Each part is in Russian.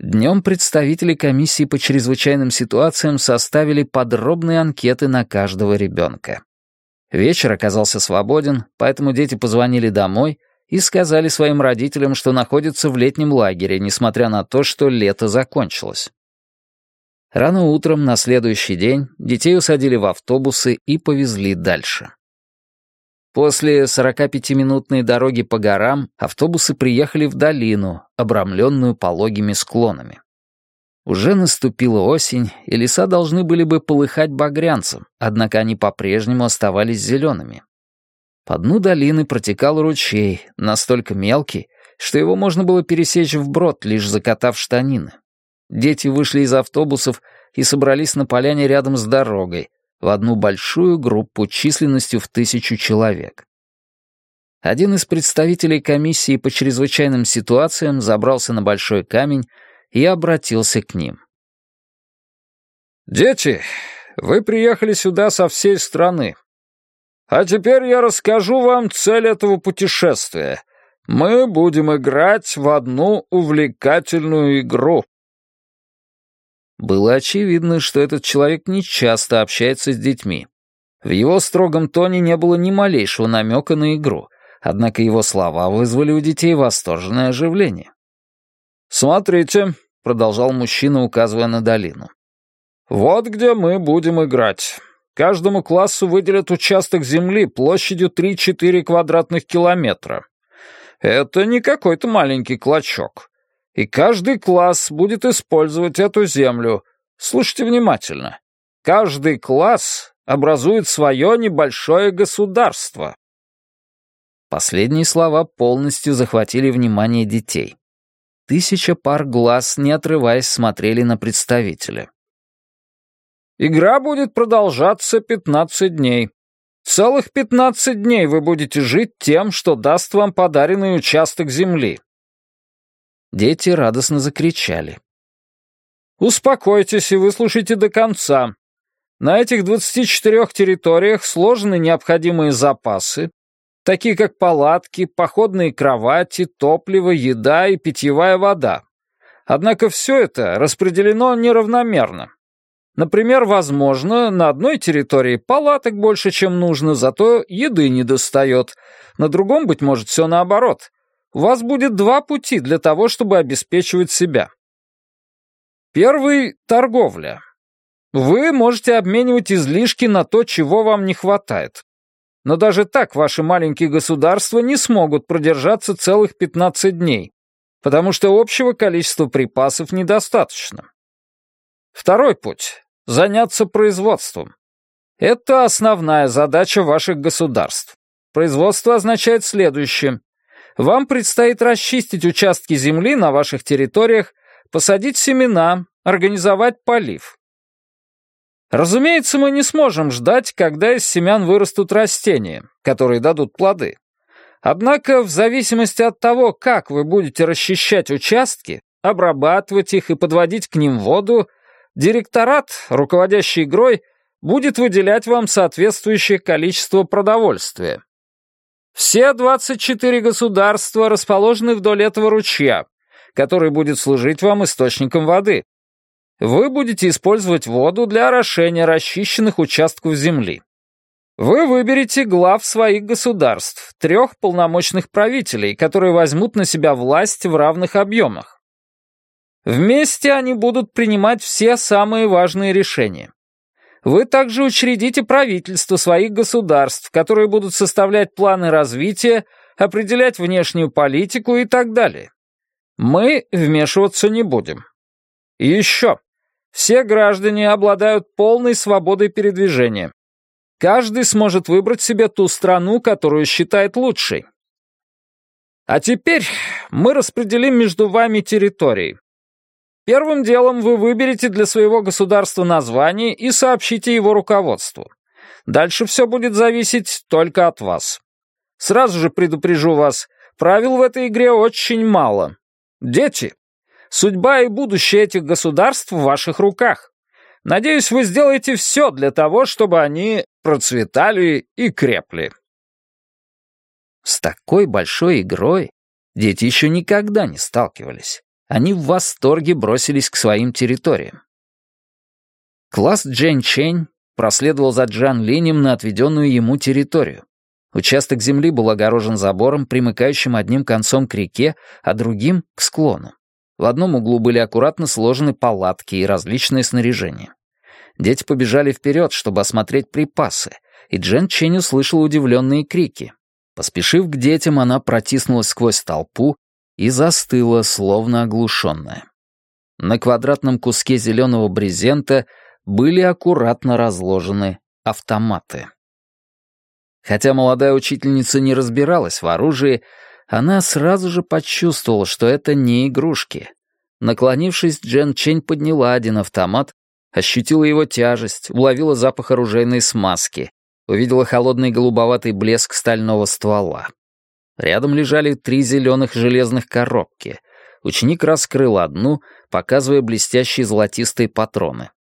Днем представители комиссии по чрезвычайным ситуациям составили подробные анкеты на каждого ребенка. Вечер оказался свободен, поэтому дети позвонили домой и сказали своим родителям, что находятся в летнем лагере, несмотря на то, что лето закончилось. Рано утром на следующий день детей усадили в автобусы и повезли дальше. После 45-минутной дороги по горам автобусы приехали в долину, обрамленную пологими склонами. Уже наступила осень, и леса должны были бы полыхать багрянцем, однако они по-прежнему оставались зелеными. По дну долины протекал ручей, настолько мелкий, что его можно было пересечь вброд, лишь закатав штанины. Дети вышли из автобусов и собрались на поляне рядом с дорогой, в одну большую группу численностью в 1000 человек. Один из представителей комиссии по чрезвычайным ситуациям забрался на большой камень и обратился к ним. «Дети, вы приехали сюда со всей страны. А теперь я расскажу вам цель этого путешествия. Мы будем играть в одну увлекательную игру». Было очевидно, что этот человек не часто общается с детьми. В его строгом тоне не было ни малейшего намека на игру, однако его слова вызвали у детей восторженное оживление. «Смотрите», — продолжал мужчина, указывая на долину. «Вот где мы будем играть. Каждому классу выделят участок земли площадью 3-4 квадратных километра. Это не какой-то маленький клочок. И каждый класс будет использовать эту землю. Слушайте внимательно. Каждый класс образует свое небольшое государство». Последние слова полностью захватили внимание детей. 1000 пар глаз, не отрываясь, смотрели на представителя. «Игра будет продолжаться 15 дней. Целых 15 дней вы будете жить тем, что даст вам подаренный участок земли». Дети радостно закричали. «Успокойтесь и выслушайте до конца. На этих 24 территориях сложены необходимые запасы, такие как палатки, походные кровати, топливо, еда и питьевая вода. Однако все это распределено неравномерно. Например, возможно, на одной территории палаток больше, чем нужно, зато еды недостает. На другом, быть может, все наоборот. У вас будет 2 пути для того, чтобы обеспечивать себя. Первый — торговля. Вы можете обменивать излишки на то, чего вам не хватает. Но даже так ваши маленькие государства не смогут продержаться целых 15 дней, потому что общего количества припасов недостаточно. Второй путь — заняться производством. Это основная задача ваших государств. Производство означает следующее. Вам предстоит расчистить участки земли на ваших территориях, посадить семена, организовать полив. Разумеется, мы не сможем ждать, когда из семян вырастут растения, которые дадут плоды. Однако, в зависимости от того, как вы будете расчищать участки, обрабатывать их и подводить к ним воду, директорат, руководящий игрой, будет выделять вам соответствующее количество продовольствия. Все 24 государства расположены вдоль этого ручья, который будет служить вам источником воды. Вы будете использовать воду для орошения расчищенных участков земли. Вы выберете глав своих государств, 3 полномочных правителей, которые возьмут на себя власть в равных объемах. Вместе они будут принимать все самые важные решения. Вы также учредите правительство своих государств, которые будут составлять планы развития, определять внешнюю политику и так далее. Мы вмешиваться не будем. И еще. Все граждане обладают полной свободой передвижения. Каждый сможет выбрать себе ту страну, которую считает лучшей. А теперь мы распределим между вами территории. Первым делом вы выберете для своего государства название и сообщите его руководству. Дальше все будет зависеть только от вас. Сразу же предупрежу вас, правил в этой игре очень мало. Дети, судьба и будущее этих государств в ваших руках. Надеюсь, вы сделаете все для того, чтобы они процветали и крепли. С такой большой игрой дети еще никогда не сталкивались. Они в восторге бросились к своим территориям. Класс Джен Чэнь проследовал за Джан Линем на отведенную ему территорию. Участок земли был огорожен забором, примыкающим одним концом к реке, а другим — к склону. В одном углу были аккуратно сложены палатки и различное снаряжение. Дети побежали вперед, чтобы осмотреть припасы, и Джен Чэнь услышала удивленные крики. Поспешив к детям, она протиснулась сквозь толпу и застыла, словно оглушенная. На квадратном куске зеленого брезента были аккуратно разложены автоматы. Хотя молодая учительница не разбиралась в оружии, она сразу же почувствовала, что это не игрушки. Наклонившись, Джен Чэнь подняла один автомат, ощутила его тяжесть, уловила запах оружейной смазки, увидела холодный голубоватый блеск стального ствола. Рядом лежали 3 зеленых железных коробки. Ученик раскрыл одну, показывая блестящие золотистые патроны.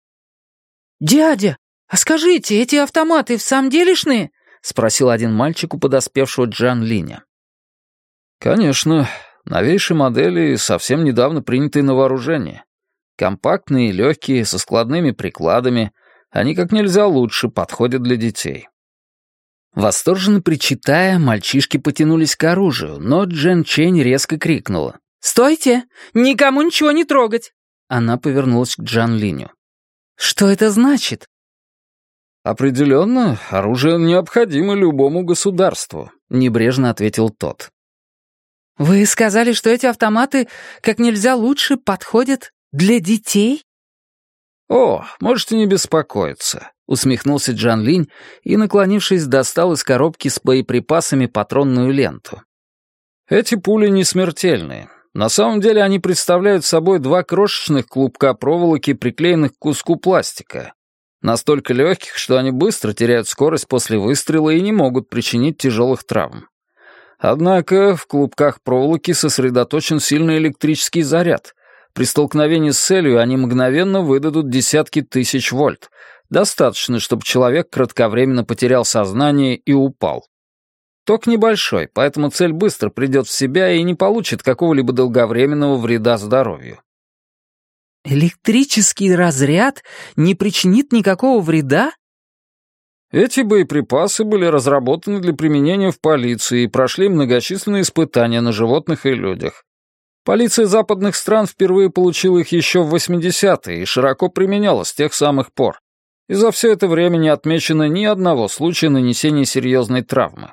«Дядя, а скажите, эти автоматы в самом делешные?» — спросил один мальчик у подоспевшего Джан Линя. «Конечно. Новейшие модели, совсем недавно принятые на вооружение. Компактные и легкие, со складными прикладами. Они как нельзя лучше подходят для детей». Восторженно причитая, мальчишки потянулись к оружию, но Джен Чэнь резко крикнула. «Стойте! Никому ничего не трогать!» Она повернулась к Джан Линю. «Что это значит?» «Определенно, оружие необходимо любому государству», — небрежно ответил тот. «Вы сказали, что эти автоматы как нельзя лучше подходят для детей?» «О, можете не беспокоиться», — усмехнулся Джан Линь и, наклонившись, достал из коробки с боеприпасами патронную ленту. «Эти пули не смертельные. На самом деле они представляют собой 2 крошечных клубка проволоки, приклеенных к куску пластика. Настолько легких, что они быстро теряют скорость после выстрела и не могут причинить тяжелых травм. Однако в клубках проволоки сосредоточен сильный электрический заряд. При столкновении с целью они мгновенно выдадут десятки тысяч вольт. Достаточно, чтобы человек кратковременно потерял сознание и упал. Ток небольшой, поэтому цель быстро придет в себя и не получит какого-либо долговременного вреда здоровью. «Электрический разряд не причинит никакого вреда?» Эти боеприпасы были разработаны для применения в полиции и прошли многочисленные испытания на животных и людях. Полиция западных стран впервые получила их еще в 80-е и широко применяла с тех самых пор. И за все это время не отмечено ни одного случая нанесения серьезной травмы.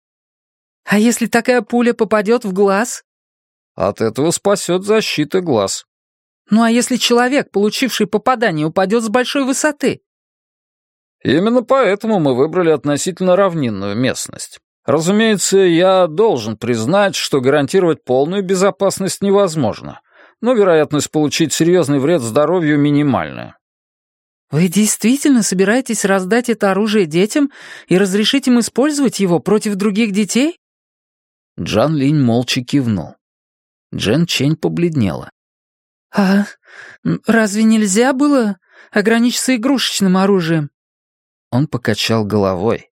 «А если такая пуля попадет в глаз?» От этого спасет защита глаз. «Ну а если человек, получивший попадание, упадет с большой высоты?» Именно поэтому мы выбрали относительно равнинную местность. Разумеется, я должен признать, что гарантировать полную безопасность невозможно, но вероятность получить серьезный вред здоровью минимальная. «Вы действительно собираетесь раздать это оружие детям и разрешить им использовать его против других детей?» Джан Линь молча кивнул. Джен Чэнь побледнела. «А разве нельзя было ограничиться игрушечным оружием?» Он покачал головой.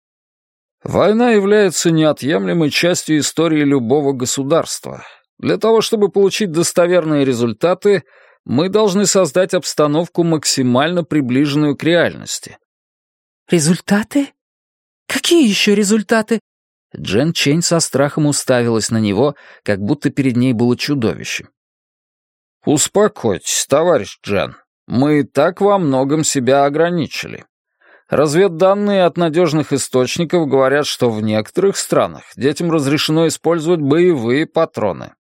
Война является неотъемлемой частью истории любого государства. Для того, чтобы получить достоверные результаты, мы должны создать обстановку, максимально приближенную к реальности. «Результаты? Какие еще результаты?» Джен Чэнь со страхом уставилась на него, как будто перед ней было чудовище. «Успокойтесь, товарищ Джен. Мы и так во многом себя ограничили. Разведданные от надежных источников говорят, что в некоторых странах детям разрешено использовать боевые патроны».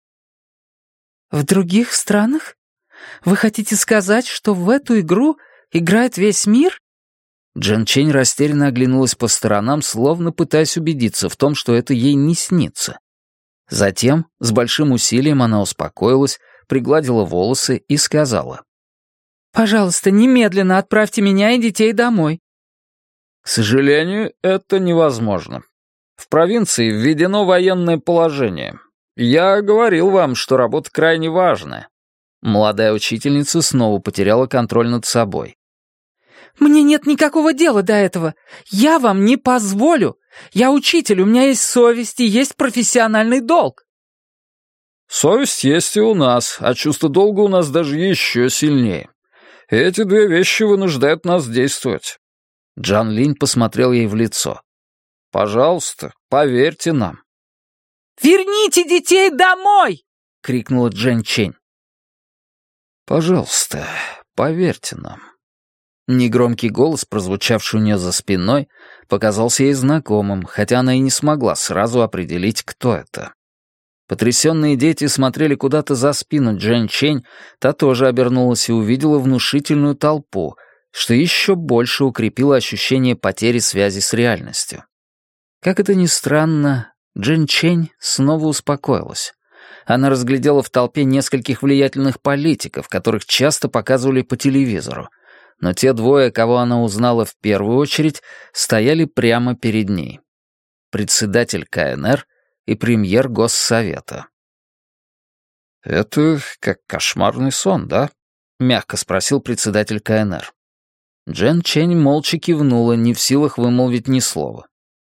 «В других странах? Вы хотите сказать, что в эту игру играет весь мир?» Джен Чэнь растерянно оглянулась по сторонам, словно пытаясь убедиться в том, что это ей не снится. Затем, с большим усилием она успокоилась, пригладила волосы и сказала: «Пожалуйста, немедленно отправьте меня и детей домой». «К сожалению, это невозможно. В провинции введено военное положение. Я говорил вам, что работа крайне важная». Молодая учительница снова потеряла контроль над собой. «Мне нет никакого дела до этого. Я вам не позволю. Я учитель, у меня есть совесть и есть профессиональный долг». Совесть есть и у нас, а чувство долга у нас даже еще сильнее. Эти две вещи вынуждают нас действовать». Джан Линь посмотрел ей в лицо. «Пожалуйста, поверьте нам». «Верните детей домой!» — крикнула Джен Чень. «Пожалуйста, поверьте нам». Негромкий голос, прозвучавший у нее за спиной, показался ей знакомым, хотя она и не смогла сразу определить, кто это. Потрясенные дети смотрели куда-то за спину Джен Чень, та тоже обернулась и увидела внушительную толпу, что еще больше укрепило ощущение потери связи с реальностью. Как это ни странно, Джен Чень снова успокоилась. Она разглядела в толпе нескольких влиятельных политиков, которых часто показывали по телевизору, но те двое, кого она узнала в первую очередь, стояли прямо перед ней. Председатель КНР и премьер Госсовета. «Это как кошмарный сон, да?» — мягко спросил председатель КНР. Джен Чень молча кивнула, не в силах вымолвить ни слова.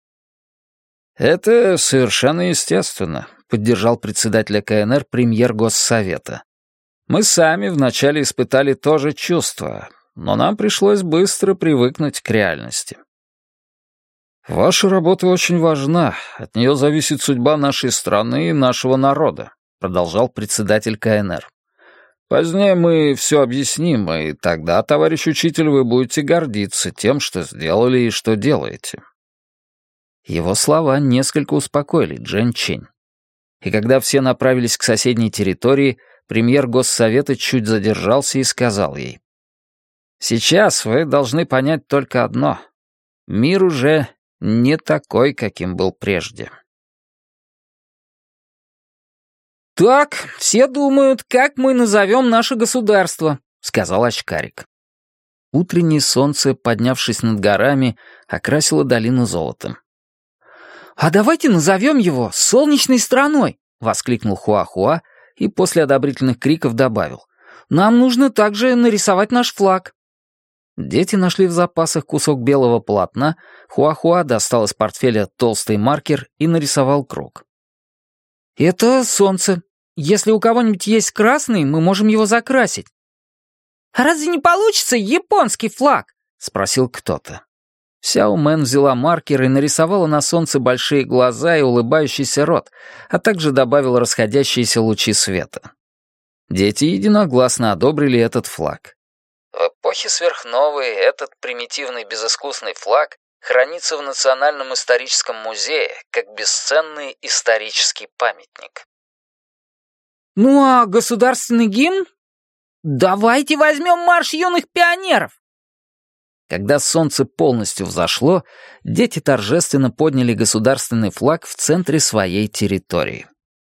«Это совершенно естественно», — поддержал председателя КНР премьер Госсовета. «Мы сами вначале испытали то же чувство, но нам пришлось быстро привыкнуть к реальности». «Ваша работа очень важна, от нее зависит судьба нашей страны и нашего народа», — продолжал председатель КНР. «Позднее мы все объясним, и тогда, товарищ учитель, вы будете гордиться тем, что сделали и что делаете». Его слова несколько успокоили Джен Чень. И когда все направились к соседней территории, премьер Госсовета чуть задержался и сказал ей: «Сейчас вы должны понять только одно. Мир уже не такой, каким был прежде». «Так, все думают, как мы назовем наше государство», — сказал очкарик. Утреннее солнце, поднявшись над горами, окрасило долину золотом. «А давайте назовем его солнечной страной», — воскликнул Хуахуа и после одобрительных криков добавил: «Нам нужно также нарисовать наш флаг». Дети нашли в запасах кусок белого полотна, Хуахуа достал из портфеля толстый маркер и нарисовал круг. «Это солнце. Если у кого-нибудь есть красный, мы можем его закрасить». «А разве не получится японский флаг?» — спросил кто-то. Сяо Мэн взяла маркер и нарисовала на солнце большие глаза и улыбающийся рот, а также добавила расходящиеся лучи света. Дети единогласно одобрили этот флаг. В эпохе сверхновой этот примитивный безыскусный флаг хранится в Национальном историческом музее как бесценный исторический памятник. «Ну а государственный гимн? Давайте возьмем марш юных пионеров!» Когда солнце полностью взошло, дети торжественно подняли государственный флаг в центре своей территории.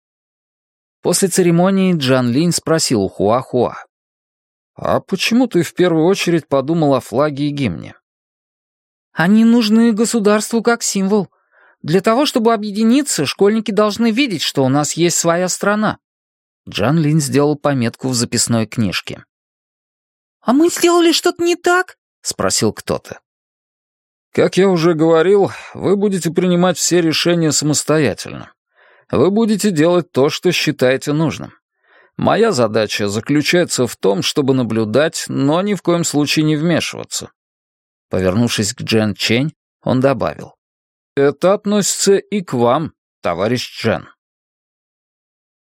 После церемонии Джан Линь спросил у Хуахуа: «А почему ты в первую очередь подумал о флаге и гимне?» «Они нужны государству как символ. Для того, чтобы объединиться, школьники должны видеть, что у нас есть своя страна». Джан Линь сделал пометку в записной книжке. «А мы сделали что-то не так?» — спросил кто-то. «Как я уже говорил, вы будете принимать все решения самостоятельно. Вы будете делать то, что считаете нужным. Моя задача заключается в том, чтобы наблюдать, но ни в коем случае не вмешиваться». Повернувшись к Джен Чень, он добавил: «Это относится и к вам, товарищ Джен».